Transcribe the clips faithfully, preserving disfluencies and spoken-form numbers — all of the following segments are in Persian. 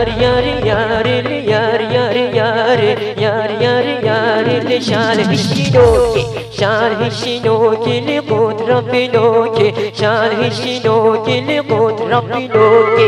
yar yar yar yar yar yar yar yar yar شرح شنوكي شرح شنوكي لقود ربي نوكي شرح شنوكي لقود ربي نوكي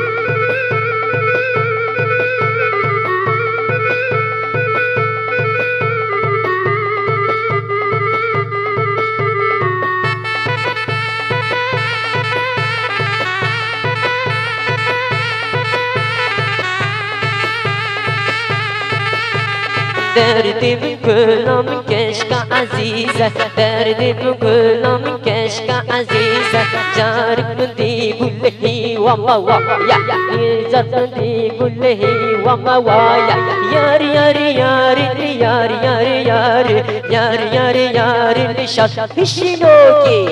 دردم گلم کشک عزیزه دردم گلم کشک عزیزه جارب دی گلهی و موایا جارب دی گلهی و موایا یار یار یار یار یار یار یار یار یار نشاد شنوکی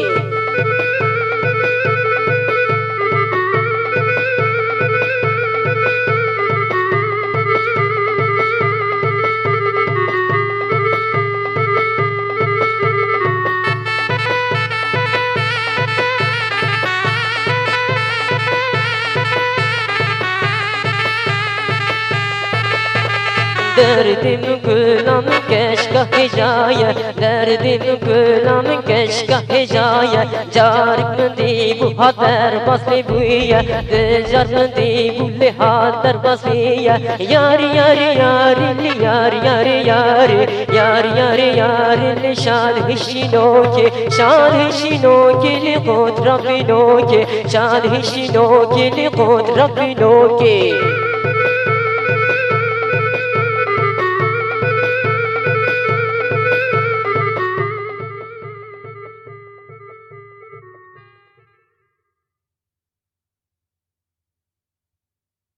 دردم گلم کشکا هجایه دردم گلم کشکا هجایه جارم دی بوها در بسلی بویه جارم دی بوله ها در بسلیه یار یار یار یار یار یار یار یار یار شاد هشینوکی شاد هشینوکی لقود ربی نوکی شاد هشینوکی لقود ربی نوکی